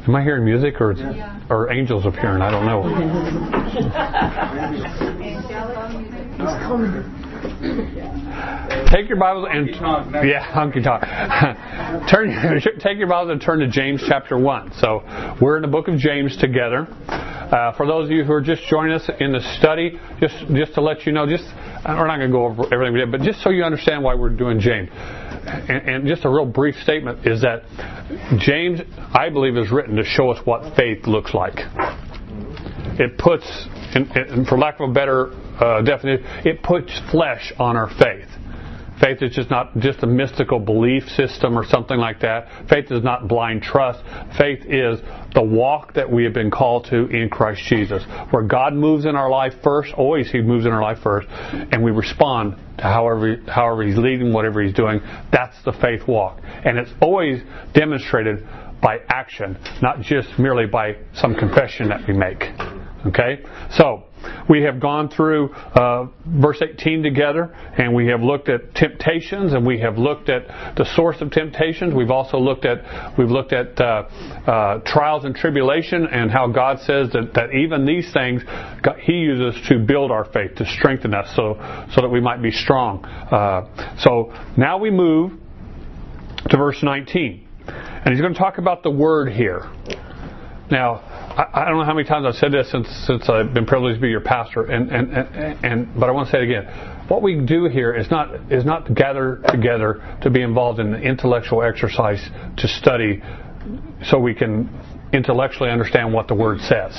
Am I hearing music or angels appearing? I don't know. Take your Bibles and honky tonk. Take your Bibles and turn to James chapter 1. So we're in the book of James together. For those of you who are just joining us in the study, just to let you know, we're not going to go over everything we did, but just so you understand why we're doing James. And just a real brief statement is that James, I believe, is written to show us what faith looks like. It puts, and for lack of a better definition, it puts flesh on our faith. Faith is just not just a mystical belief system or something like that. Faith is not blind trust. Faith is the walk that we have been called to in Christ Jesus. Where God moves in our life first, always He moves in our life first, and we respond to however He's leading, whatever He's doing. That's the faith walk. And it's always demonstrated by action, not just merely by some confession that we make. Okay? So, we have gone through verse 18 together, and we have looked at temptations, and we have looked at the source of temptations. We've also looked at trials and tribulation, and how God says that even these things He uses to build our faith, to strengthen us, so that we might be strong. So now we move to verse 19, and He's going to talk about the word here. Now, I don't know how many times I've said this since I've been privileged to be your pastor, but I want to say it again. What we do here is not gather together to be involved in an intellectual exercise to study so we can intellectually understand what the Word says.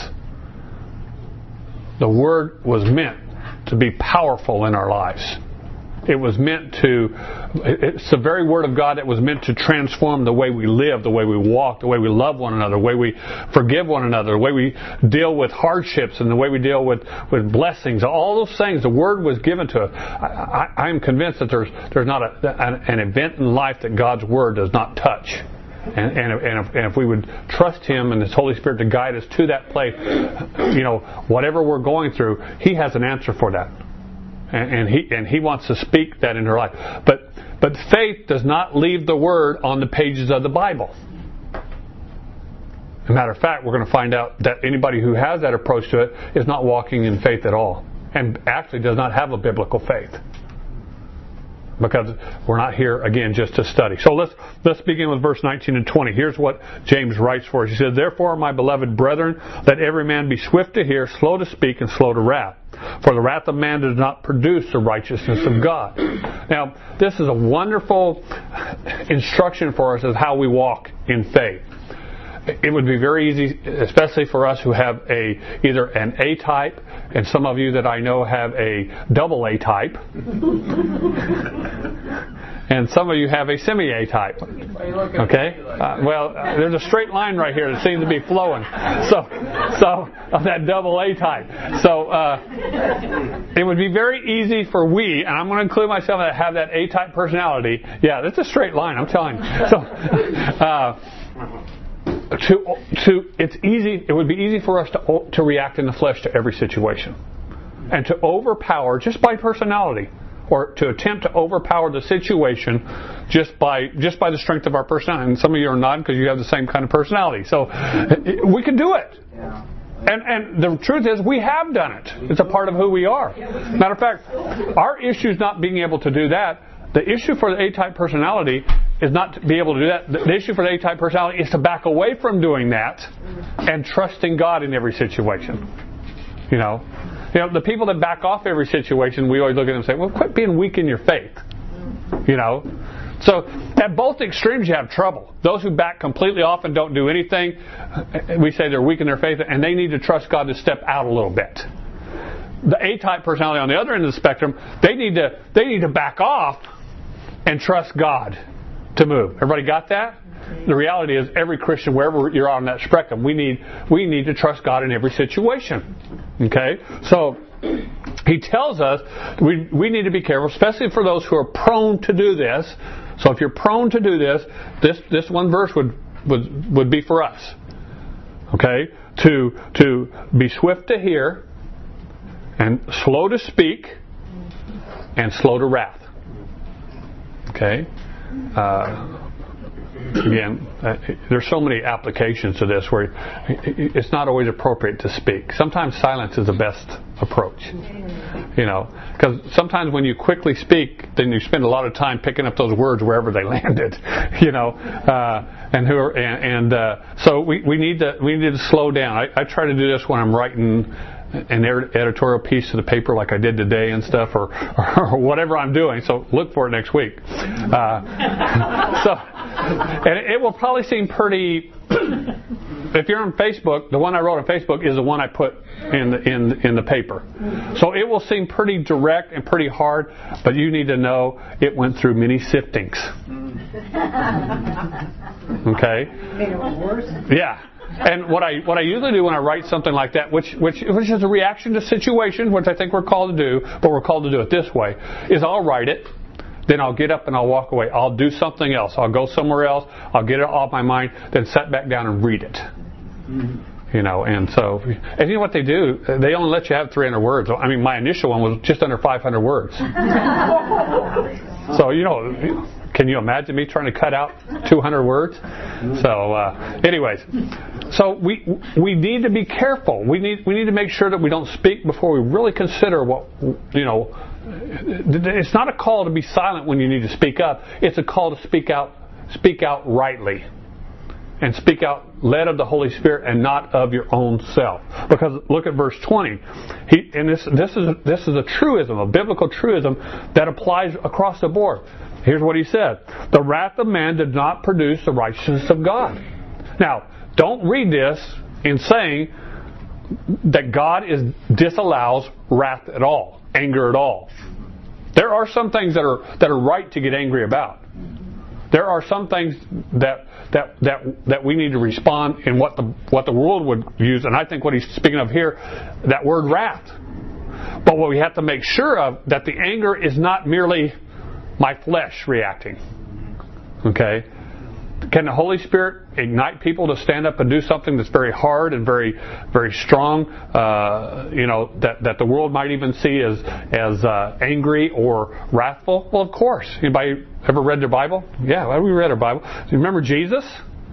The Word was meant to be powerful in our lives. It's the very Word of God that was meant to transform the way we live, the way we walk, the way we love one another, the way we forgive one another, the way we deal with hardships, and the way we deal with blessings. All those things, the Word was given to us. I am convinced that there's not an event in life that God's Word does not touch. And if we would trust Him and His Holy Spirit to guide us to that place, whatever we're going through, He has an answer for that. And he wants to speak that in her life. But faith does not leave the Word on the pages of the Bible. As a matter of fact, we're going to find out that anybody who has that approach to it is not walking in faith at all. And actually does not have a biblical faith. Because we're not here, again, just to study. So let's begin with verse 19 and 20. Here's what James writes for us. He says, "Therefore, my beloved brethren, let every man be swift to hear, slow to speak, and slow to wrath. For the wrath of man does not produce the righteousness of God." Now, this is a wonderful instruction for us as how we walk in faith. It would be very easy, especially for us who have either an A type, and some of you that I know have a double A type, and some of you have a semi-A type. Okay? There's a straight line right here that seems to be flowing. So of that double A type. So it would be very easy for we, and I'm going to include myself that have that A type personality. Yeah, that's a straight line, I'm telling you. It's easy. It would be easy for us to react in the flesh to every situation, and to overpower just by personality, or to attempt to overpower the situation just by the strength of our personality. And some of you are nodding because you have the same kind of personality. So we can do it. Yeah. And the truth is, we have done it. It's a part of who we are. Matter of fact, our issue is not being able to do that. The issue for the A-type personality is not to be able to do that. The issue for the A-type personality is to back away from doing that and trusting God in every situation. The people that back off every situation, we always look at them and say, well, quit being weak in your faith. So at both extremes you have trouble. Those who back completely off and don't do anything, we say they're weak in their faith, and they need to trust God to step out a little bit. The A-type personality on the other end of the spectrum, they need to back off and trust God to move. Everybody got that? The reality is, every Christian, wherever you're on that spectrum, we need to trust God in every situation. Okay? So He tells us we need to be careful, especially for those who are prone to do this. So if you're prone to do this one verse would be for us. Okay? To be swift to hear, and slow to speak, and slow to wrath. Okay? again, there's so many applications to this where it's not always appropriate to speak. Sometimes silence is the best approach. Because sometimes when you quickly speak, then you spend a lot of time picking up those words wherever they landed. So we need to slow down. I try to do this when I'm writing an editorial piece to the paper like I did today and stuff, or whatever I'm doing. So look for it next week. And it will probably seem pretty. If you're on Facebook, the one I wrote on Facebook is the one I put in the paper. So it will seem pretty direct and pretty hard, but you need to know it went through many siftings. Okay? Made it worse? Yeah. And what I usually do when I write something like that, which is a reaction to situations, which I think we're called to do, but we're called to do it this way, is I'll write it, then I'll get up and I'll walk away. I'll do something else. I'll go somewhere else. I'll get it off my mind, then sit back down and read it. And so, and you know what they do? They only let you have 300 words. I mean, my initial one was just under 500 words. So, can you imagine me trying to cut out 200 words? So, anyways, so we need to be careful. We need to make sure that we don't speak before we really consider what, It's not a call to be silent when you need to speak up. It's a call to speak out rightly. And speak out led of the Holy Spirit and not of your own self. Because look at verse 20. This is a truism, a biblical truism that applies across the board. Here's what he said. The wrath of man did not produce the righteousness of God. Now, don't read this in saying that God disallows wrath at all, anger at all. There are some things that are right to get angry about. There are some things that we need to respond in what the world would use, and I think what he's speaking of here, that word wrath. But what we have to make sure of, that the anger is not merely my flesh reacting. Okay? Can the Holy Spirit ignite people to stand up and do something that's very hard and very, very strong? That the world might even see as angry or wrathful? Well, of course. Anybody ever read their Bible? Yeah, we read our Bible. Do you remember Jesus?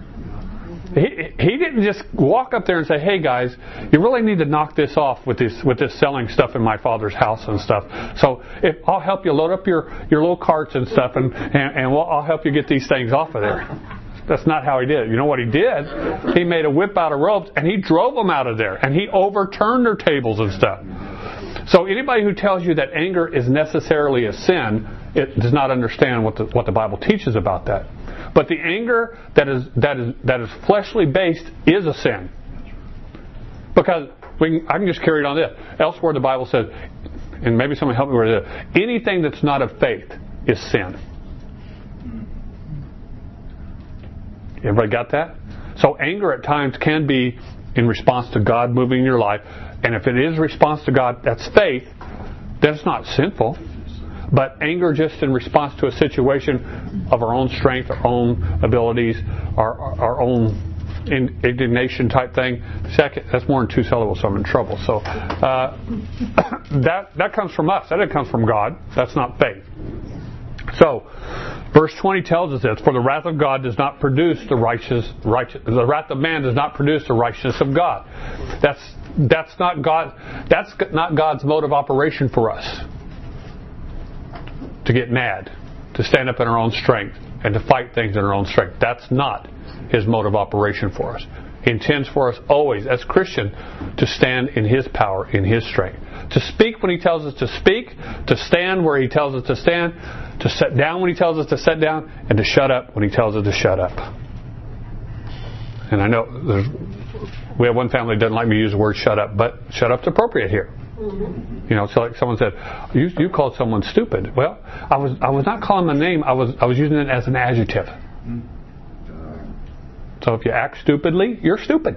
He didn't just walk up there and say, "Hey guys, you really need to knock this off with this selling stuff in my Father's house and stuff. So if I'll help you load up your little carts and stuff, and I'll help you get these things off of there." That's not how he did it. You know what he did? He made a whip out of ropes and he drove them out of there, and he overturned their tables and stuff. So anybody who tells you that anger is necessarily a sin, it does not understand what the Bible teaches about that. But the anger that is fleshly based is a sin. Because I can just carry it on this. Elsewhere the Bible says, and maybe someone help me with it, anything that's not of faith is sin. Everybody got that? So anger at times can be in response to God moving in your life. And if it is response to God, that's faith, then it's not sinful. But anger just in response to a situation of our own strength, our own abilities, our own indignation type thing. Second, that's more than 2 syllables, so I'm in trouble. So that comes from us. That comes from God. That's not faith. So, verse 20 tells us this: for the wrath of God does not produce the wrath of man does not produce the righteousness of God. That's not God. That's not God's mode of operation for us. To get mad, to stand up in our own strength, and to fight things in our own strength. That's not His mode of operation for us. He intends for us always, as Christians, to stand in His power, in His strength. To speak when He tells us to speak, to stand where He tells us to stand, to sit down when He tells us to sit down, and to shut up when He tells us to shut up. And I know we have one family that doesn't like me to use the word shut up, but shut up's appropriate here. So like someone said, you called someone stupid. Well, I was not calling them a name. I was using it as an adjective. So if you act stupidly, you're stupid.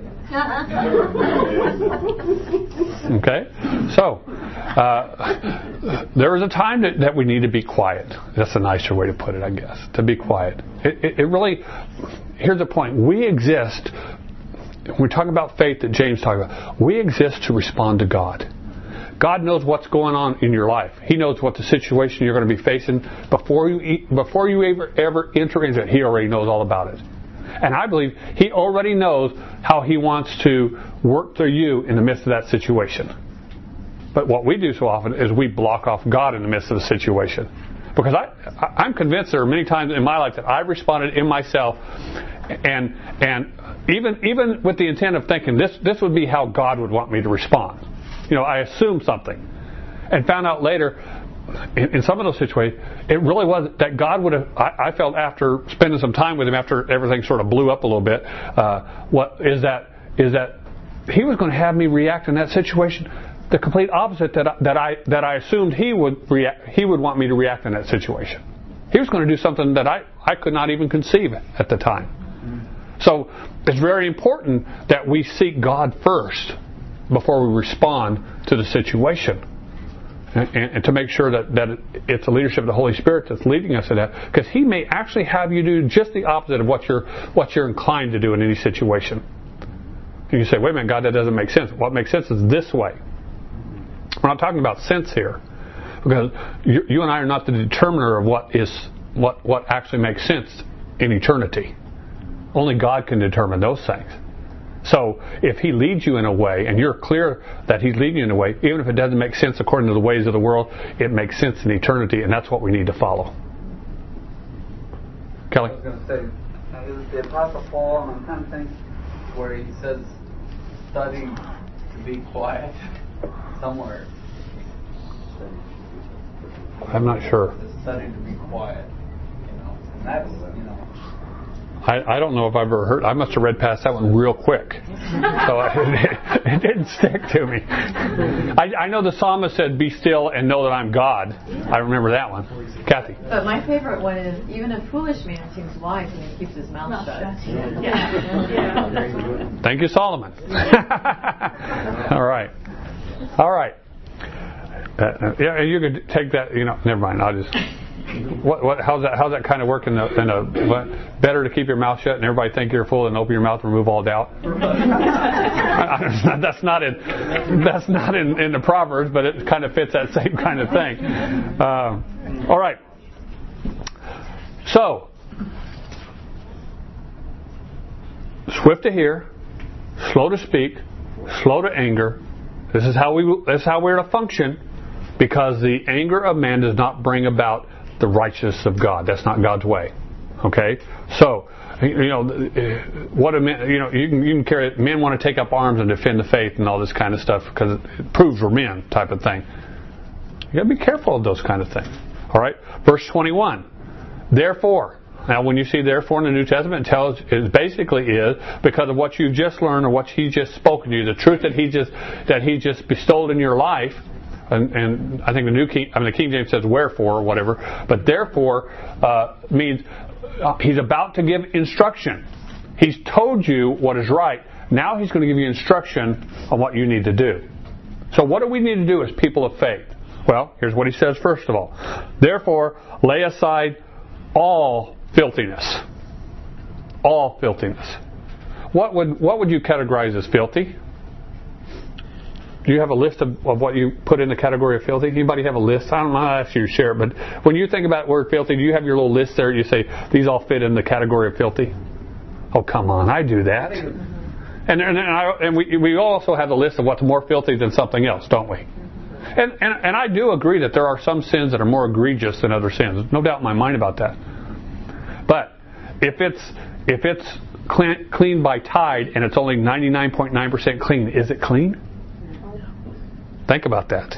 Okay? So, there is a time that we need to be quiet. That's a nicer way to put it, I guess. To be quiet. It really, here's the point. We exist, when we're talking about faith that James talked about, we exist to respond to God. God knows what's going on in your life. He knows what the situation you're going to be facing before you ever enter into it. He already knows all about it. And I believe He already knows how He wants to work through you in the midst of that situation. But what we do so often is we block off God in the midst of the situation. Because I'm convinced there are many times in my life that I've responded in myself and even with the intent of thinking this would be how God would want me to respond. I assumed something and found out later in some of those situations it really was that God would have. I felt after spending some time with Him after everything sort of blew up a little bit. What is that He was going to have me react in that situation the complete opposite that I assumed He would react. He would want me to react in that situation. He was going to do something that I could not even conceive at the time. So it's very important that we seek God first before we respond to the situation, and to make sure that it's the leadership of the Holy Spirit that's leading us in that, because He may actually have you do just the opposite of what you're inclined to do in any situation. And you say, wait a minute, God, that doesn't make sense. What makes sense is this way. We're not talking about sense here, because you and I are not the determiner of what actually makes sense in eternity. Only God can determine those things. So if He leads you in a way, and you're clear that He's leading you in a way, even if it doesn't make sense according to the ways of the world, it makes sense in eternity, and that's what we need to follow. Kelly? I was going to say, is it the Apostle Paul, and I'm kind of thinking where he says, study to be quiet somewhere. I'm not sure. To study to be quiet, and that's, I don't know if I've ever heard. I must have read past that one real quick, so it didn't stick to me. I know the psalmist said, "Be still and know that I'm God." I remember that one. Kathy. But my favorite one is, even a foolish man seems wise when he keeps his mouth shut. Yeah. Thank you, Solomon. All right. Yeah, you could take that. Never mind. I'll just. How's that kind of work in a better to keep your mouth shut and everybody think you're full and open your mouth and remove all doubt? That's not in the Proverbs, but it kind of fits that same kind of thing. All right. So, swift to hear, slow to speak, slow to anger. This is how we're to function, because the anger of man does not bring about the righteousness of God. That's not God's way. Okay? So, what a man, you can carry it. Men want to take up arms and defend the faith and all this kind of stuff because it proves we're men, type of thing. You got to be careful of those kind of things. All right? Verse 21. Therefore. Now, when you see therefore in the New Testament, it basically is because of what you've just learned or what He's just spoken to you, the truth that He just bestowed in your life. And I think the King James says wherefore or whatever, but therefore means He's about to give instruction. He's told you what is right. Now He's going to give you instruction on what you need to do. So what do we need to do as people of faith? Well, here's what He says first of all. Therefore, lay aside all filthiness. All filthiness. What would you categorize as filthy? Do you have a list of what you put in the category of filthy? Anybody have a list? I don't know how to ask you to share it, but when you think about the word filthy, do you have your little list there? You say, these all fit in the category of filthy? Oh, come on, I do that. And we also have the list of what's more filthy than something else, don't we? And I do agree that there are some sins that are more egregious than other sins. There's no doubt in my mind about that. But if it's cleaned by Tide and it's only 99.9% clean, is it clean? Think about that.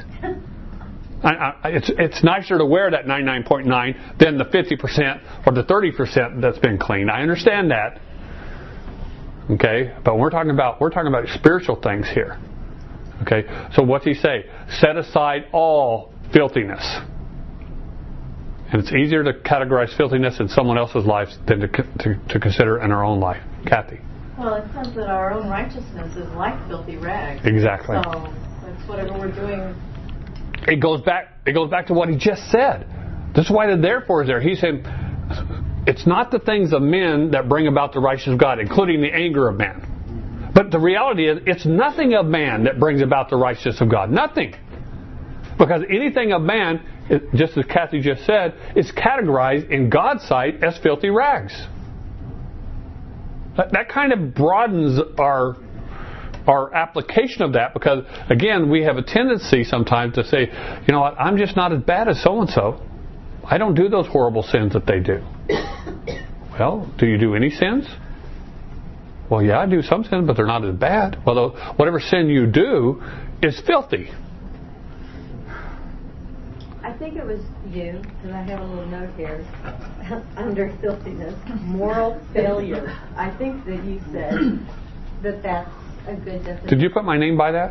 It's nicer to wear that 99.9 than the 50% or the 30% that's been cleaned. I understand that. Okay, but we're talking about spiritual things here. Okay, so what's He say? Set aside all filthiness. And it's easier to categorize filthiness in someone else's life than to consider in our own life. Kathy. Well, it says that our own righteousness is like filthy rags. Exactly. So that's whatever we're doing. It goes back to what He just said. This is why the therefore is there. He said, it's not the things of men that bring about the righteousness of God, including the anger of man. But the reality is, it's nothing of man that brings about the righteousness of God. Nothing. Because anything of man, just as Kathy just said, is categorized in God's sight as filthy rags. That kind of broadens our application of that, because again, we have a tendency sometimes to say, you know what, I'm just not as bad as so and so. I don't do those horrible sins that they do. Well, do you do any sins? Well, yeah, I do some sins, but they're not as bad. Well, whatever sin you do is filthy. I think it was you, and I have a little note here, under filthiness, moral failure. I think that you said that that's a good definition. Did you put my name by that?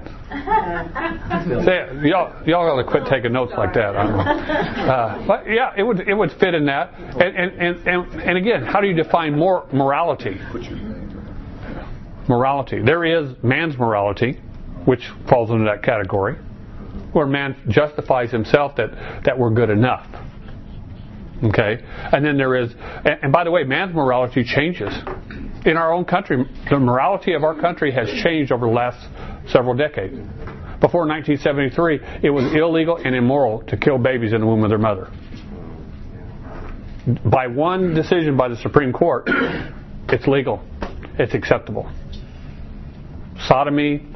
Say, y'all ought to quit taking notes like that. But yeah, it would fit in that. And again, how do you define morality? Morality. There is man's morality, which falls into that category, where man justifies himself that we're good enough. Okay? And then there is, and by the way, man's morality changes. In our own country, the morality of our country has changed over the last several decades. Before 1973, it was illegal and immoral to kill babies in the womb of their mother. By one decision by the Supreme Court, it's legal. It's acceptable. Sodomy,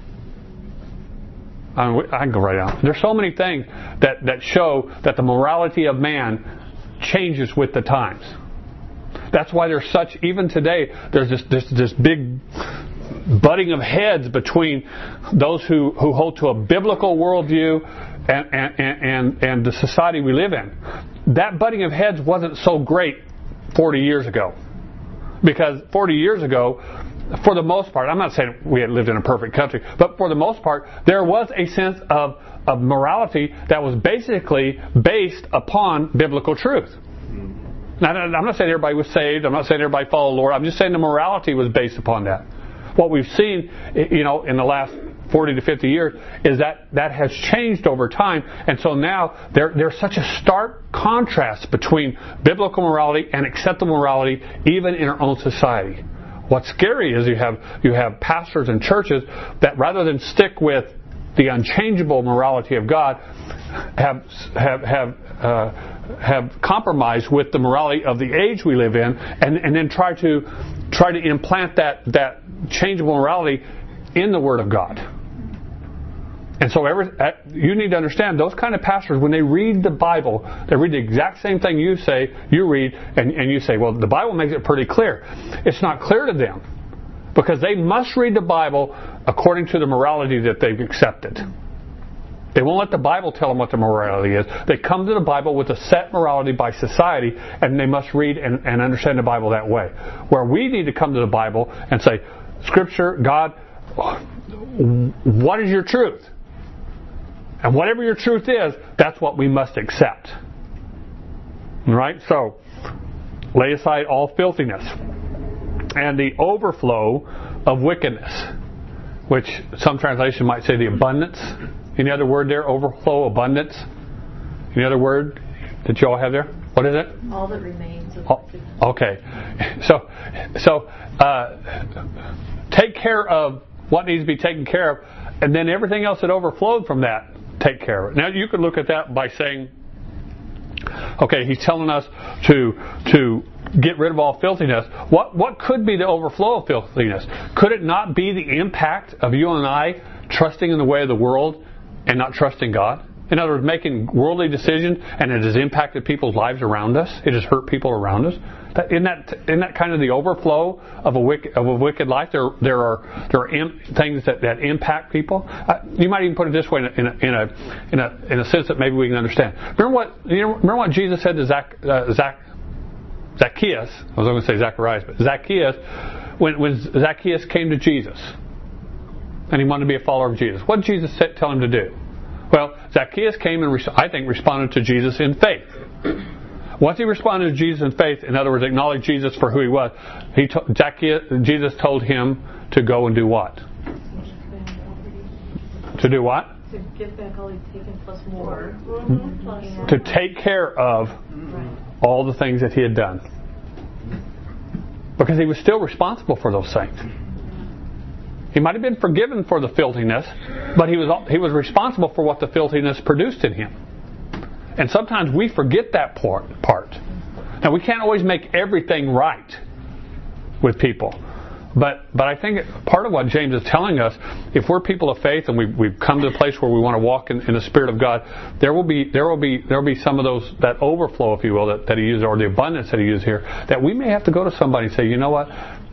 I can go right on. There's so many things that show that the morality of man changes with the times. That's why there's such, even today, there's this big butting of heads between those who hold to a biblical worldview and the society we live in. That butting of heads wasn't so great 40 years ago. Because 40 years ago, for the most part, I'm not saying we had lived in a perfect country, but for the most part, there was a sense of morality that was basically based upon biblical truth. Now, I'm not saying everybody was saved. I'm not saying everybody followed the Lord. I'm just saying the morality was based upon that. What we've seen, in the last 40 to 50 years is that has changed over time. And so now there's such a stark contrast between biblical morality and acceptable morality even in our own society. What's scary is you have pastors and churches that rather than stick with the unchangeable morality of God have compromised with the morality of the age we live in, and then try to implant that changeable morality in the Word of God. And so you need to understand, those kind of pastors, when they read the Bible, they read the exact same thing you read, and you say, well, the Bible makes it pretty clear. It's not clear to them, because they must read the Bible according to the morality that they've accepted. They won't let the Bible tell them what the morality is. They come to the Bible with a set morality by society, and they must read and understand the Bible that way. Where we need to come to the Bible and say, Scripture, God, what is your truth? And whatever your truth is, that's what we must accept. Right? So, lay aside all filthiness and the overflow of wickedness, which some translation might say the abundance. Any other word there? Overflow, abundance. Any other word that you all have there? What is it? All that remains. Okay. So, take care of what needs to be taken care of, and then everything else that overflowed from that, take care of it. Now, you could look at that by saying, okay, he's telling us to get rid of all filthiness. What could be the overflow of filthiness? Could it not be the impact of you and I trusting in the way of the world and not trusting God? In other words, making worldly decisions, and it has impacted people's lives around us. It has hurt people around us. Isn't that kind of the overflow of a wicked life? There are things that impact people. You might even put it this way in a sense that maybe we can understand. Remember what Jesus said to Zacchaeus? I was going to say Zacharias, but Zacchaeus, when Zacchaeus came to Jesus, and he wanted to be a follower of Jesus. What did Jesus tell him to do? Well, Zacchaeus came and responded to Jesus in faith. Once he responded to Jesus in faith, in other words, acknowledged Jesus for who he was, Jesus told him to go and do what? To do what? To give back all he's taken plus more. To take care of all the things that he had done. Because he was still responsible for those things. He might have been forgiven for the filthiness, but he was responsible for what the filthiness produced in him. And sometimes we forget that part. Now, we can't always make everything right with people. But I think part of what James is telling us, if we're people of faith and we've come to the place where we want to walk in the Spirit of God, there will be some of those, that overflow, if you will, that he uses, or the abundance that he uses here, that we may have to go to somebody and say, you know what,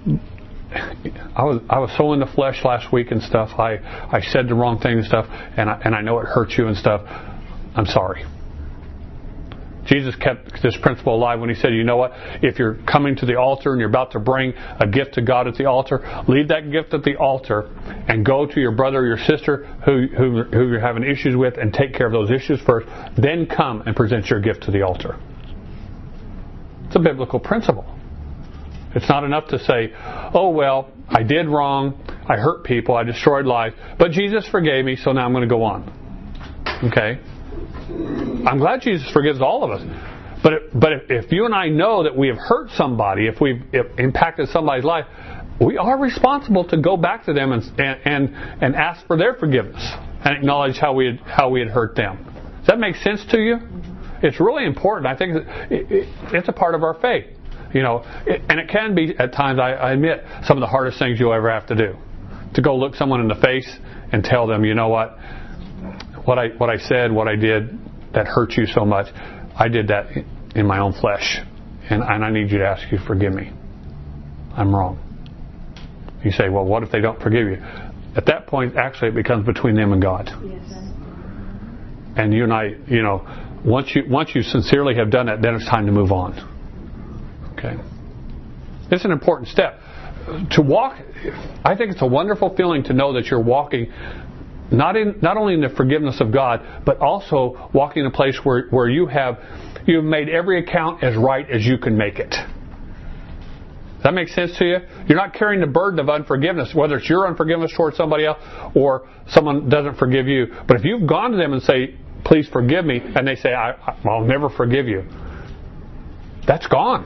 I was so in the flesh last week and stuff. I said the wrong thing and stuff, and I know it hurts you and stuff. I'm sorry. Jesus kept this principle alive when he said, you know what, if you're coming to the altar and you're about to bring a gift to God at the altar, leave that gift at the altar and go to your brother or your sister who you're having issues with and take care of those issues first. Then come and present your gift to the altar. It's a biblical principle. It's not enough to say, oh, well, I did wrong, I hurt people, I destroyed lives, but Jesus forgave me, so now I'm going to go on. Okay? I'm glad Jesus forgives all of us. But if you and I know that we have hurt somebody, if we've impacted somebody's life, we are responsible to go back to them and ask for their forgiveness and acknowledge how we had hurt them. Does that make sense to you? It's really important. I think it's a part of our faith. And it can be at times, I admit, some of the hardest things you'll ever have to do. To go look someone in the face and tell them, you know what I said, what I did, that hurt you so much, I did that in my own flesh. And I need you to ask you to forgive me. I'm wrong. You say, well, what if they don't forgive you? At that point, actually, it becomes between them and God. Yes. And you and I, once you sincerely have done that, then it's time to move on. Okay. It's an important step. To walk, I think it's a wonderful feeling to know that you're walking not only in the forgiveness of God, but also walking in a place where you've made every account as right as you can make it. Does that make sense to you? You're not carrying the burden of unforgiveness, whether it's your unforgiveness towards somebody else or someone doesn't forgive you. But if you've gone to them and say, please forgive me, and they say, I'll never forgive you, that's gone.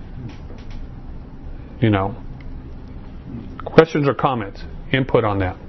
Questions or comments? Input on that.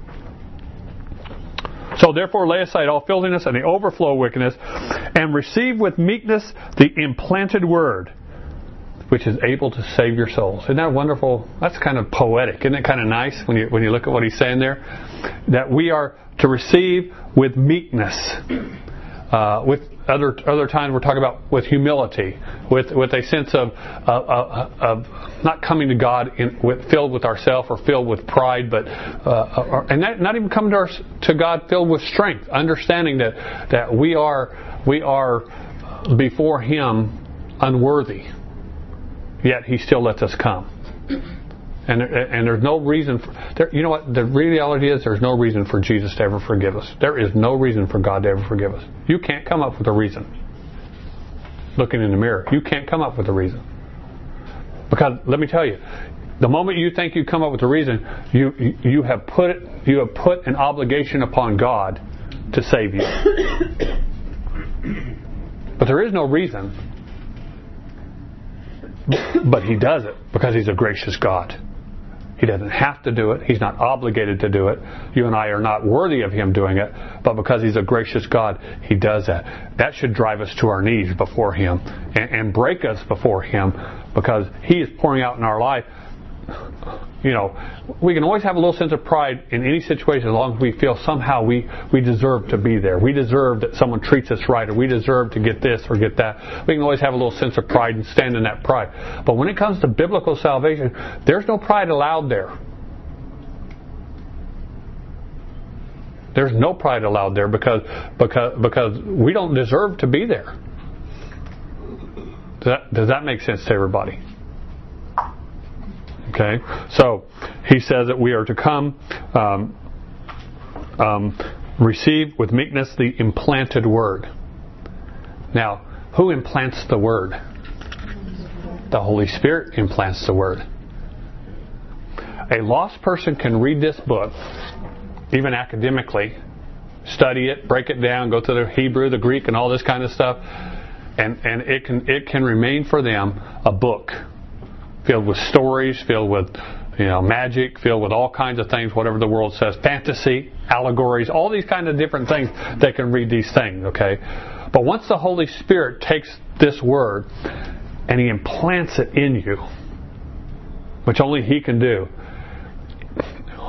So therefore lay aside all filthiness and the overflow of wickedness, and receive with meekness the implanted word, which is able to save your souls. Isn't that wonderful? That's kind of poetic. Isn't it kind of nice when you look at what he's saying there? That we are to receive with meekness. With other times we're talking about with humility, with a sense of not coming to God filled with ourself or filled with pride, but and not even coming to God filled with strength, understanding that we are before Him unworthy, yet He still lets us come. And there's no reason you know what the reality is, there's no reason for Jesus to ever forgive us. There is no reason for God to ever forgive us. You can't come up with a reason. Looking in the mirror, you can't come up with a reason. Because let me tell you, the moment you think you come up with a reason, you have put an obligation upon God to save you. But there is no reason. But He does it because He's a gracious God. He doesn't have to do it. He's not obligated to do it. You and I are not worthy of Him doing it. But because He's a gracious God, He does that. That should drive us to our knees before Him and break us before Him, because He is pouring out in our life. We can always have a little sense of pride in any situation as long as we feel somehow we deserve to be there. We deserve that someone treats us right, or we deserve to get this or get that. We can always have a little sense of pride and stand in that pride. But when it comes to biblical salvation, there's no pride allowed there. There's no pride allowed there because we don't deserve to be there. Does that make sense to everybody? Okay, so he says that we are to come, receive with meekness the implanted word. Now, who implants the word? The Holy Spirit implants the word. A lost person can read this book, even academically, study it, break it down, go to the Hebrew, the Greek, and all this kind of stuff, and it can remain for them a book filled with stories, filled with magic, filled with all kinds of things, whatever the world says, fantasy, allegories, all these kind of different things. They can read these things, okay? But once the Holy Spirit takes this word and He implants it in you, which only He can do,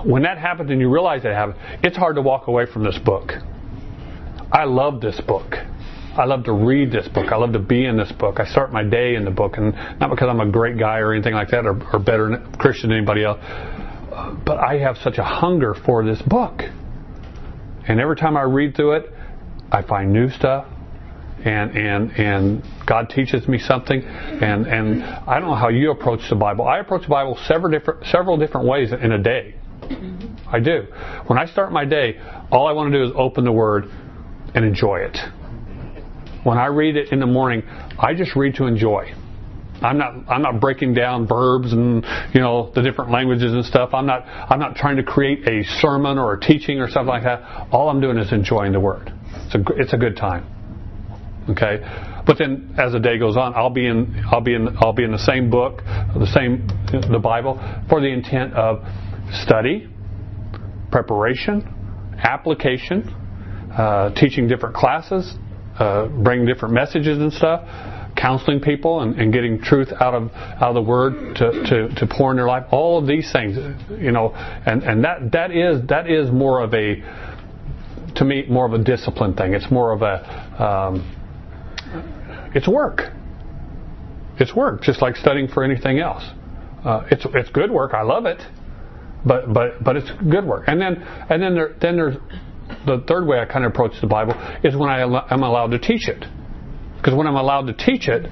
when that happens and you realize that happens, it's hard to walk away from this book. I love this book. I love to read this book. I love to be in this book. I start my day in the book, and not because I'm a great guy or anything like that, or better Christian than anybody else, but I have such a hunger for this book. And every time I read through it, I find new stuff, and God teaches me something. And I don't know how you approach the Bible. I approach the Bible several different ways in a day. I do. When I start my day, all I want to do is open the Word and enjoy it. When I read it in the morning, I just read to enjoy. I'm not breaking down verbs and the different languages and stuff. I'm not trying to create a sermon or a teaching or something like that. All I'm doing is enjoying the Word. It's a good time. Okay, but then as the day goes on, I'll be in the same book, the Bible, for the intent of study, preparation, application, teaching different classes, bringing different messages and stuff, counseling people and getting truth out of the Word to pour in their life. All of these things, and that is more of a, to me, more of a discipline thing. It's more of a it's work. It's work, just like studying for anything else. It's good work. I love it, but it's good work. And then there's the third way I kind of approach the Bible is when I'm allowed to teach it. Because when I'm allowed to teach it,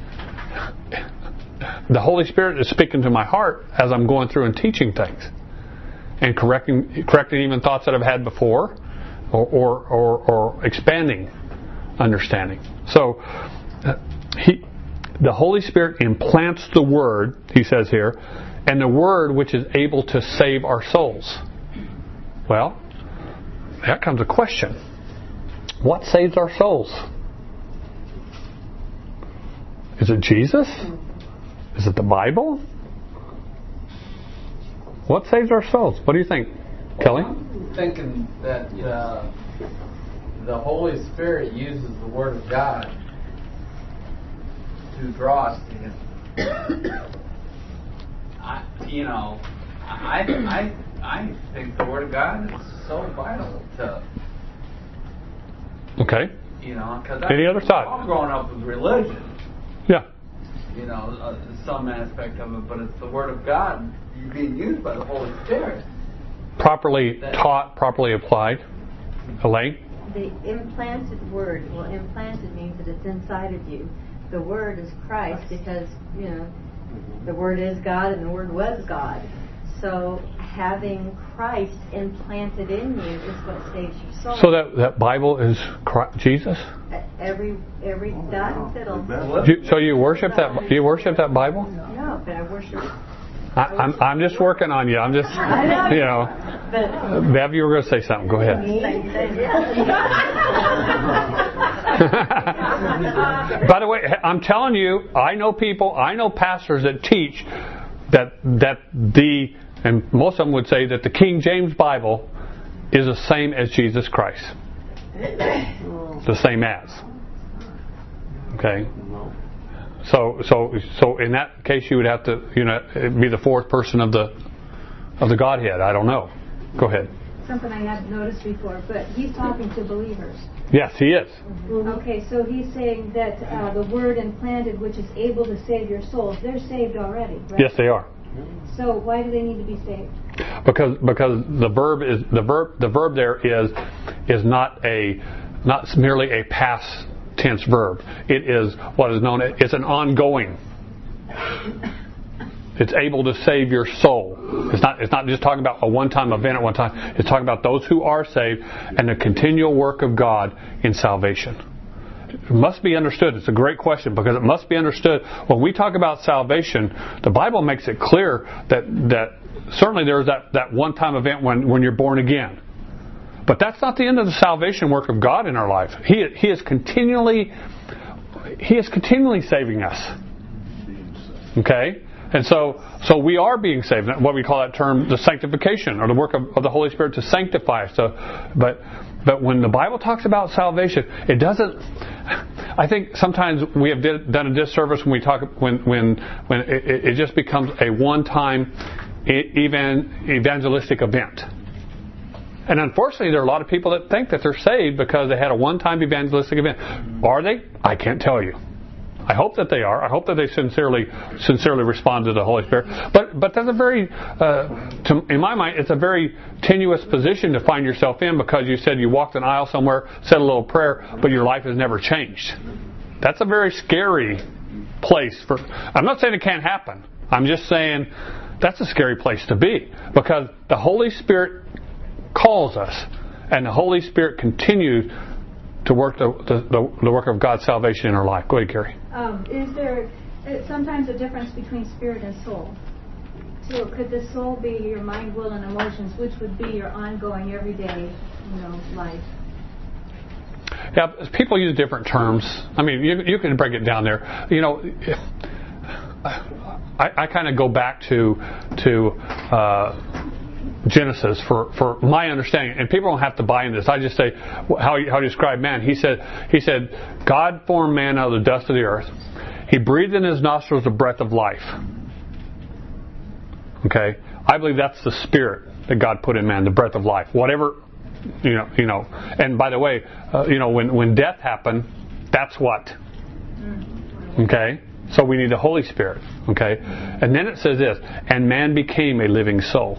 the Holy Spirit is speaking to my heart as I'm going through and teaching things, and correcting even thoughts that I've had before, or expanding understanding. So the Holy Spirit implants the Word, he says here, and the Word which is able to save our souls. Well, that comes a question. What saves our souls? Is it Jesus? Is it the Bible? What saves our souls? What do you think, Kelly? I'm thinking that the Holy Spirit uses the Word of God to draw us to Him. I think the Word of God is so vital to. Okay. Because any other thought? I'm growing up with religion. Yeah. Some aspect of it, but it's the Word of God being used by the Holy Spirit. Properly taught, properly applied. Elaine? The implanted Word, implanted means that it's inside of you. The Word is Christ because, the Word is God and the Word was God. So having Christ implanted in you is what saves your soul. So that Bible is Jesus? Every dot and tittle. So you worship that? Do you worship that Bible? No, but I worship. I'm just working on you. I'm just, Bev, you were going to say something. Go ahead. By the way, I'm telling you, I know pastors that teach and most of them would say that the King James Bible is the same as Jesus Christ. The same as. Okay. So in that case, you would have to, be the fourth person of the Godhead. I don't know. Go ahead. Something I hadn't noticed before, but he's talking to believers. Yes, he is. Okay, so he's saying that the Word implanted, which is able to save your souls, they're saved already, right? Yes, they are. So why do they need to be saved? Because the verb there is not merely a past tense verb. It is what is known as, it's an ongoing. It's able to save your soul. It's not just talking about a one-time event at one time. It's talking about those who are saved and the continual work of God in salvation. It must be understood. It's a great question because it must be understood. When we talk about salvation, the Bible makes it clear that certainly there's that one-time event when you're born again. But that's not the end of the salvation work of God in our life. He is continually saving us. Okay? And so we are being saved. What we call that term, the sanctification, or the work of the Holy Spirit to sanctify us. But when the Bible talks about salvation, it doesn't. I think sometimes we have done a disservice when we talk when it just becomes a one-time evangelistic event. And unfortunately, there are a lot of people that think that they're saved because they had a one-time evangelistic event. Are they? I can't tell you. I hope that they are. I hope that they sincerely respond to the Holy Spirit. But that's a very, in my mind, it's a very tenuous position to find yourself in because you said you walked an aisle somewhere, said a little prayer, but your life has never changed. That's a very scary place for. I'm not saying it can't happen. I'm just saying that's a scary place to be because the Holy Spirit calls us, and the Holy Spirit continues to work the work of God's salvation in our life. Go ahead, Carrie. Is there sometimes a difference between spirit and soul? So could the soul be your mind, will, and emotions, which would be your ongoing, everyday, life? Yeah, people use different terms. I mean, you can break it down there. I kind of go back to Genesis for my understanding, and people don't have to buy into this. I just say how he described man. He said God formed man out of the dust of the earth. He breathed in his nostrils the breath of life. Okay, I believe that's the spirit that God put in man, the breath of life. Whatever, And by the way, when death happened, that's what. Okay. So we need the Holy Spirit, okay? And then it says this, and man became a living soul.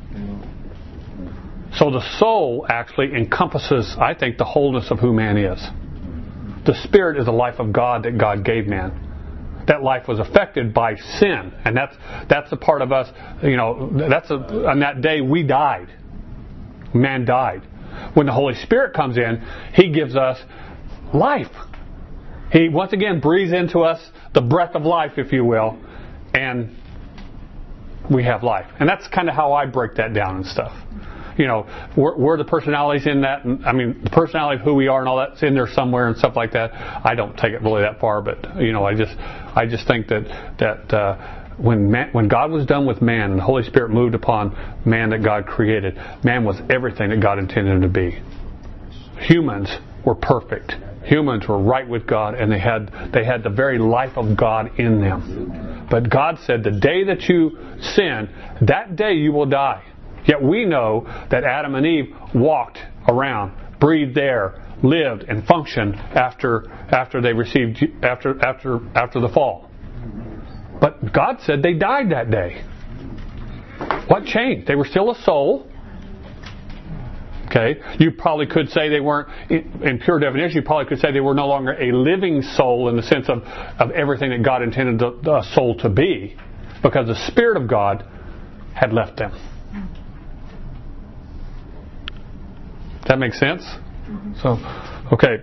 So the soul actually encompasses, I think, the wholeness of who man is. The Spirit is the life of God that God gave man. That life was affected by sin, and that's a part of us, on that day we died. Man died. When the Holy Spirit comes in, He gives us life. He once again breathes into us the breath of life, if you will, and we have life. And that's kind of how I break that down and stuff. We're the personalities in that. I mean, the personality of who we are and all that's in there somewhere and stuff like that. I don't take it really that far, but I just think that when God was done with man and the Holy Spirit moved upon man that God created, man was everything that God intended him to be. Humans were perfect. Humans were right with God, and they had the very life of God in them. But God said, the day that you sin, that day you will die. Yet we know that Adam and Eve walked around, breathed air, lived and functioned after they received after the fall. But God said they died that day. What changed? They were still a soul. Okay, you probably could say they weren't, in pure definition, you probably could say they were no longer a living soul in the sense of everything that God intended the soul to be, because the Spirit of God had left them. Does that make sense? Mm-hmm. So, okay.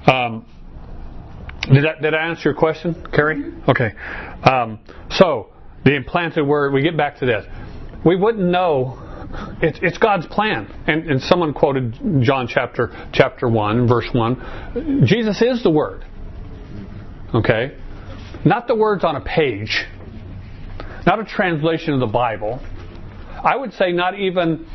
Did I answer your question, Carrie? Mm-hmm. Okay. So, the implanted word, we get back to this. We wouldn't know. It's God's plan. And someone quoted John chapter 1, verse 1. Jesus is the Word. Okay? Not the words on a page. Not a translation of the Bible. I would say not even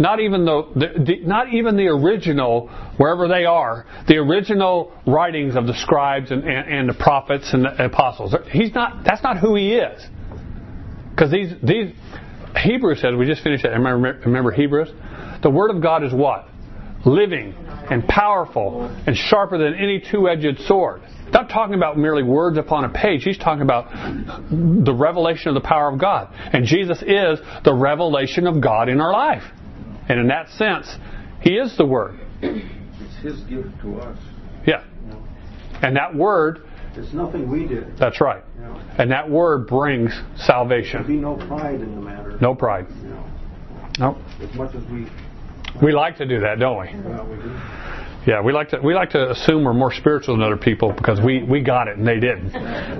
the original, wherever they are, the original writings of the scribes and the prophets and the apostles. That's not who He is. Because these Hebrews says, we just finished that. Remember Hebrews? The Word of God is what? Living and powerful and sharper than any two-edged sword. Not talking about merely words upon a page. He's talking about the revelation of the power of God. And Jesus is the revelation of God in our life. And in that sense, He is the Word. It's His gift to us. Yeah. And that Word... It's nothing we did. That's right. And that Word brings salvation. There'll be no pride in the matter. No pride. No. As much as we like to do that, don't we? Well, we do. Yeah, we like to assume we're more spiritual than other people because we got it and they didn't.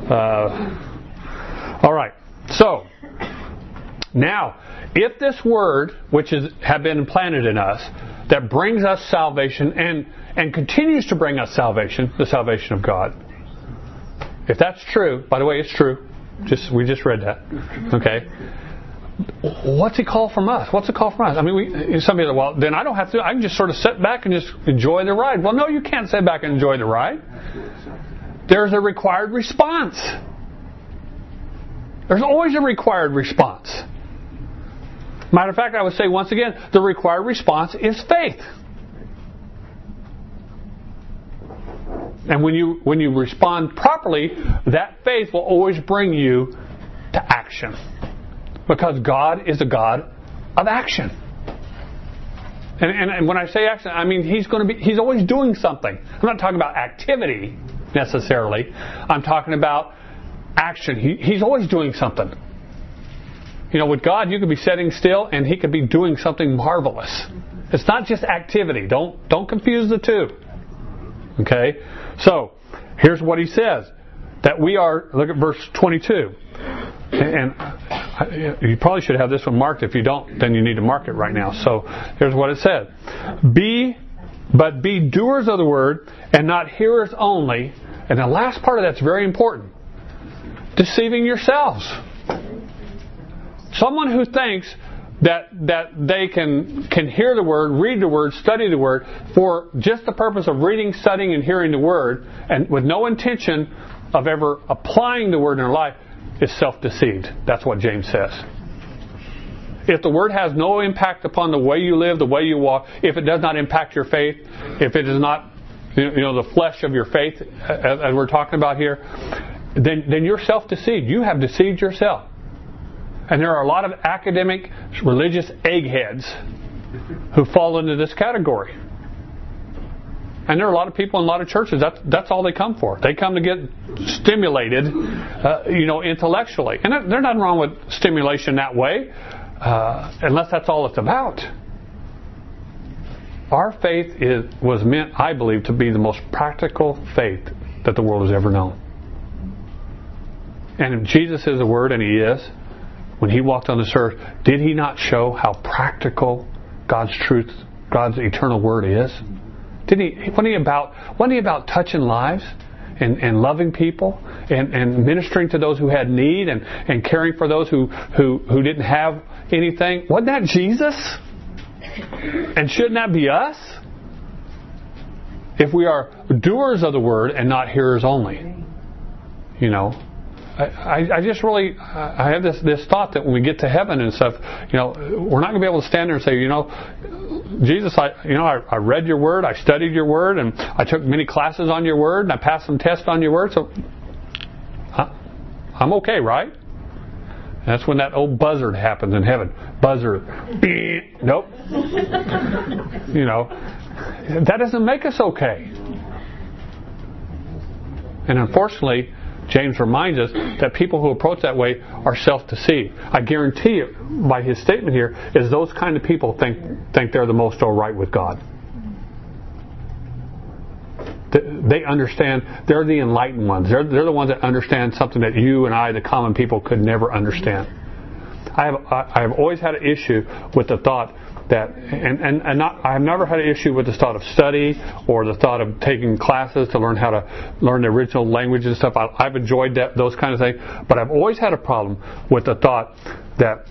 All right. So now, if this Word, which have been implanted in us, that brings us salvation and continues to bring us salvation, the salvation of God. If that's true, by the way, it's true. We just read that. Okay. What's He call from us? What's the call from us? I mean, some people say, well, then I don't have to. I can just sort of sit back and just enjoy the ride. Well, no, you can't sit back and enjoy the ride. There's a required response. There's always a required response. Matter of fact, I would say once again, the required response is faith. And when you respond properly, that faith will always bring you to action. Because God is a God of action. And when I say action, I mean He's always doing something. I'm not talking about activity necessarily. I'm talking about action. He's always doing something. You know, with God, you could be sitting still and He could be doing something marvelous. It's not just activity. Don't confuse the two. Okay? So, here's what He says. That we are, look at verse 22. And you probably should have this one marked. If you don't, then you need to mark it right now. So, here's what it said. Be doers of the word and not hearers only. And the last part of that's very important. Deceiving yourselves. Someone who thinks that they can hear the Word, read the Word, study the Word for just the purpose of reading, studying, and hearing the Word, and with no intention of ever applying the Word in their life, is self-deceived. That's what James says. If the Word has no impact upon the way you live, the way you walk, if it does not impact your faith, if it is not the flesh of your faith, as we're talking about here, then you're self-deceived. You have deceived yourself. And there are a lot of academic, religious eggheads who fall into this category. And there are a lot of people in a lot of churches, that's all they come for. They come to get stimulated, intellectually. And there's nothing wrong with stimulation that way, unless that's all it's about. Our faith was meant, I believe, to be the most practical faith that the world has ever known. And if Jesus is the Word, and He is, when He walked on this earth, did He not show how practical God's truth, God's eternal Word is? Wasn't He about touching lives and loving people and ministering to those who had need and caring for those who didn't have anything? Wasn't that Jesus? And shouldn't that be us? If we are doers of the Word and not hearers only. I just really I have this thought that when we get to heaven and stuff, we're not going to be able to stand there and say, Jesus, I read your Word, I studied your Word, and I took many classes on your Word, and I passed some tests on your Word, so I'm okay, right? And that's when that old buzzard happens in heaven. Buzzard. Nope. That doesn't make us okay. And unfortunately, James reminds us that people who approach that way are self-deceived. I guarantee you, by his statement here, is those kind of people think they're the most all right with God. They understand. They're the enlightened ones. They're the ones that understand something that you and I, the common people, could never understand. I have always had an issue with the thought that, I have never had an issue with the thought of study or the thought of taking classes to learn how to learn the original language and stuff. I've enjoyed those kind of things, but I've always had a problem with the thought that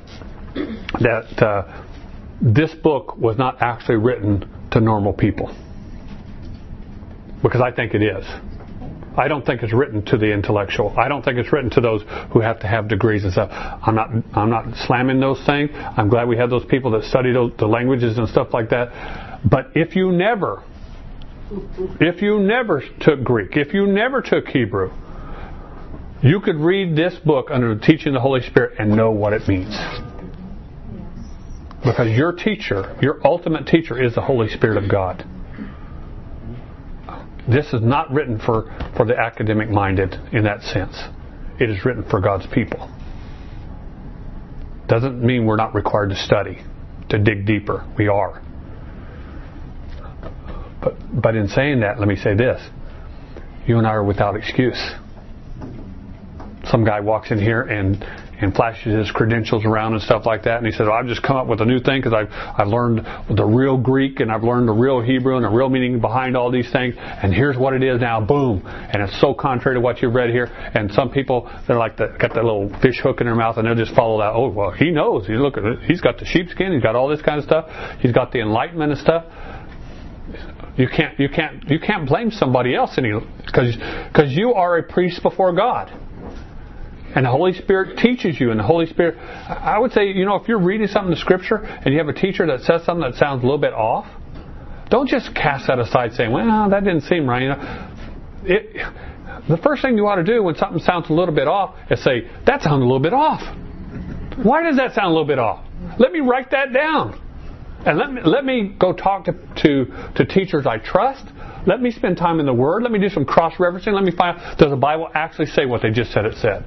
this book was not actually written to normal people, because I think it is. I don't think it's written to the intellectual. I don't think it's written to those who have to have degrees and stuff. I'm not slamming those things. I'm glad we have those people that study the languages and stuff like that. But if you never took Greek, if you never took Hebrew, you could read this book under the teaching of the Holy Spirit and know what it means. Because your teacher, your ultimate teacher, is the Holy Spirit of God. This is not written for the academic minded in that sense. It is written for God's people. Doesn't mean we're not required to study, to dig deeper. We are. But in saying that, let me say this. You and I are without excuse. Some guy walks in here and flashes his credentials around and stuff like that, and he says, I've just come up with a new thing because I've learned the real Greek and I've learned the real Hebrew and the real meaning behind all these things, and here's what it is now, boom. And it's so contrary to what you've read here. And some people, they're like got that little fish hook in their mouth, and they'll just follow that. Oh, well, he knows. You look at it. He's got the sheepskin. He's got all this kind of stuff. He's got the enlightenment and stuff. You can't blame somebody else because you are a priest before God. And the Holy Spirit teaches you, and the Holy Spirit, I would say, if you're reading something in the Scripture and you have a teacher that says something that sounds a little bit off, don't just cast that aside saying, well, that didn't seem right. The first thing you ought to do when something sounds a little bit off is say, that sounds a little bit off. Why does that sound a little bit off? Let me write that down. And let me go talk to teachers I trust. Let me spend time in the Word. Let me do some cross-referencing. Let me find out, does the Bible actually say what they just said it said?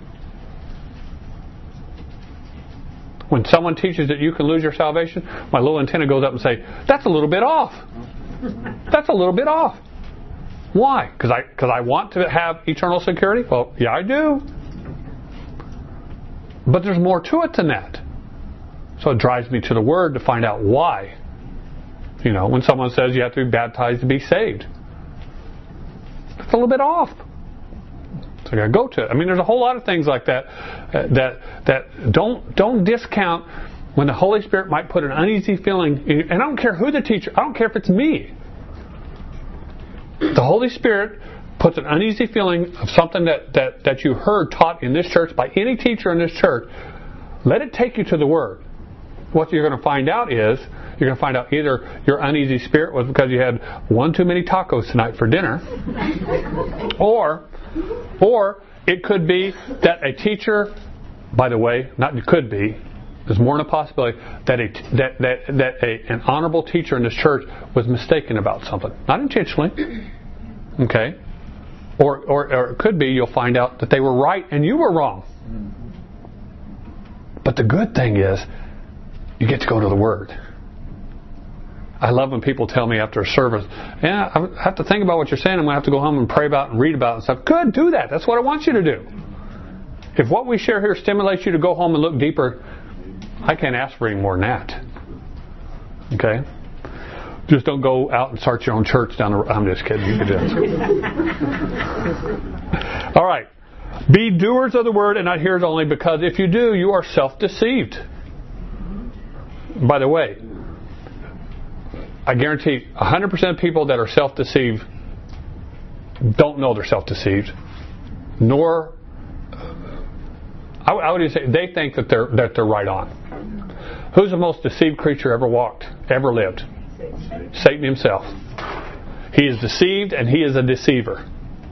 When someone teaches that you can lose your salvation, my little antenna goes up and say, that's a little bit off. That's a little bit off. Why? Because I want to have eternal security? Well, yeah, I do. But there's more to it than that. So it drives me to the Word to find out why. When someone says you have to be baptized to be saved, that's a little bit off. So I got to go to it. There's a whole lot of things like that that don't discount when the Holy Spirit might put an uneasy feeling. And I don't care who the teacher. I don't care if it's me. The Holy Spirit puts an uneasy feeling of something that you heard taught in this church by any teacher in this church. Let it take you to the Word. What you're going to find out is you're going to find out either your uneasy spirit was because you had one too many tacos tonight for dinner, or it could be that a teacher, by the way, not it could be, there's more than a possibility that an honorable teacher in this church was mistaken about something, not intentionally, okay, or it could be you'll find out that they were right and you were wrong. But the good thing is, you get to go to the Word. I love when people tell me after a service, I have to think about what you're saying. I'm going to have to go home and pray about it and read about it and stuff. Good, do that. That's what I want you to do. If what we share here stimulates you to go home and look deeper, I can't ask for any more than that. Okay? Just don't go out and start your own church down the road. I'm just kidding. You can do it. All right. Be doers of the Word and not hearers only, because if you do, you are self-deceived. By the way, I guarantee 100% of people that are self-deceived don't know they're self-deceived, nor I would say they think that they're right on. Who's the most deceived creature ever lived? Satan himself. He is deceived and he is a deceiver.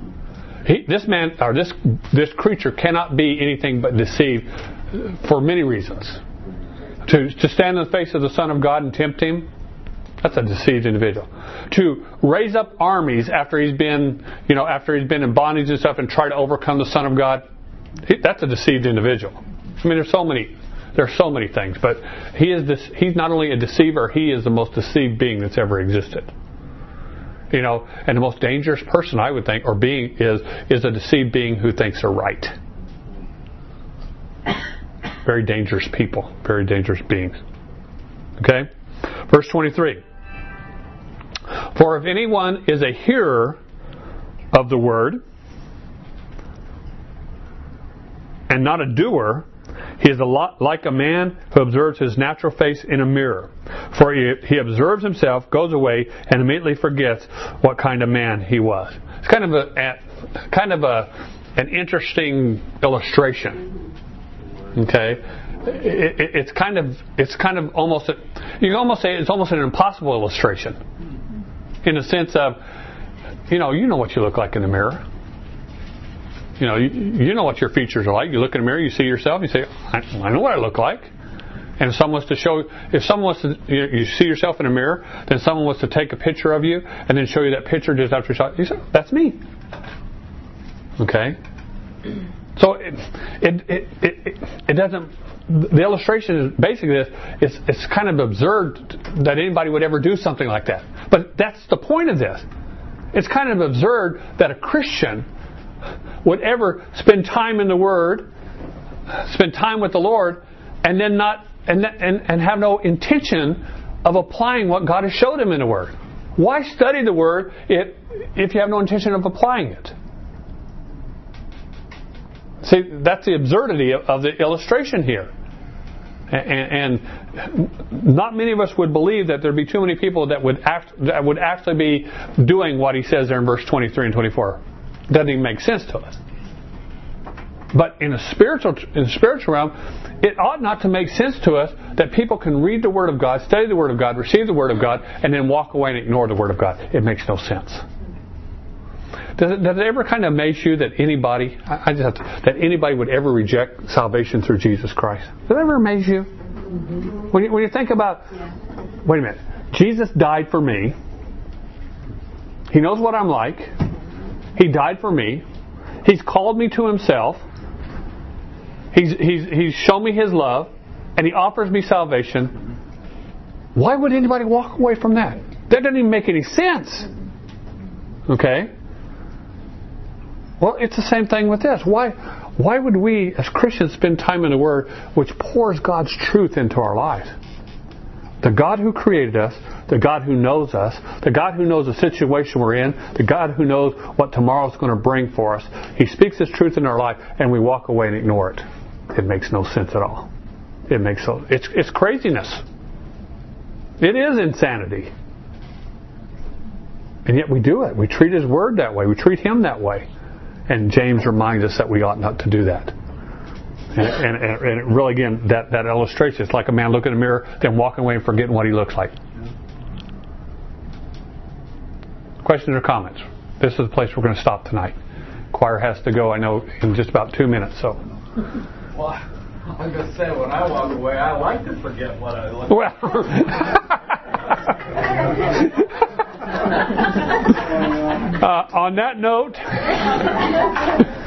This creature cannot be anything but deceived for many reasons. To stand in the face of the Son of God and tempt Him, that's a deceived individual. To raise up armies after he's been in bondage and stuff and try to overcome the Son of God, that's a deceived individual. There's so many things, but he's not only a deceiver, he is the most deceived being that's ever existed. And the most dangerous person, I would think, or being is a deceived being who thinks they're right. Very dangerous people, very dangerous beings. Okay? Verse 23. For if anyone is a hearer of the word and not a doer, he is like a man who observes his natural face in a mirror. For he observes himself, goes away, and immediately forgets what kind of man he was. It's kind of an interesting illustration. Okay, it's kind of almost, you can almost say it's almost an impossible illustration, in the sense of, you know what you look like in the mirror. You know what your features are like. You look in the mirror, you see yourself, you say, I know what I look like. And if someone wants to you see yourself in a mirror, then someone wants to take a picture of you and then show you that picture just after you say, that's me. Okay. So it doesn't. The illustration is basically this. It's kind of absurd that anybody would ever do something like that. But that's the point of this. It's kind of absurd that a Christian would ever spend time in the Word, spend time with the Lord, and then not and have no intention of applying what God has showed him in the Word. Why study the Word if you have no intention of applying it? See, that's the absurdity of the illustration here. And not many of us would believe that there'd be too many people that would actually be doing what he says there in verse 23 and 24. Doesn't even make sense to us. But in the spiritual realm, it ought not to make sense to us that people can read the Word of God, study the Word of God, receive the Word of God, and then walk away and ignore the Word of God. It makes no sense. Does it ever kind of amaze you that anybody, that anybody would ever reject salvation through Jesus Christ? Does it ever amaze you? When you think about, wait a minute, Jesus died for me. He knows what I'm like. He died for me. He's called me to Himself. He's shown me His love, and He offers me salvation. Why would anybody walk away from that? That doesn't even make any sense. Okay? Well, it's the same thing with this. Why would we, as Christians, spend time in the Word which pours God's truth into our lives? The God who created us, the God who knows us, the God who knows the situation we're in, the God who knows what tomorrow's going to bring for us. He speaks His truth in our life, and we walk away and ignore it. It makes no sense at all. It's craziness. It is insanity. And yet we do it. We treat His Word that way. We treat Him that way. And James reminds us that we ought not to do that. And really, again, that illustrates it's like a man looking in the mirror, then walking away and forgetting what he looks like. Questions or comments? This is the place we're going to stop tonight. Choir has to go, I know, in just about 2 minutes. So. Well, I was going to say, when I walk away, I like to forget what I look like. On that note...